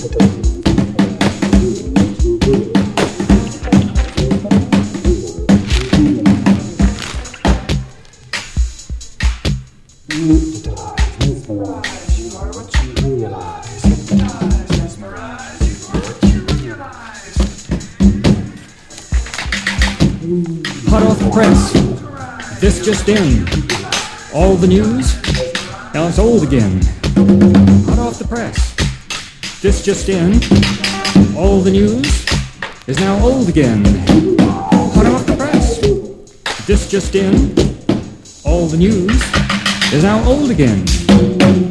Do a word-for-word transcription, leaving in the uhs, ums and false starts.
Hot off the press, this just in. All the news, now it's old again. Hot off the press, this just in. All the news is now old again. Hot off the press, this just in. All the news is now old again.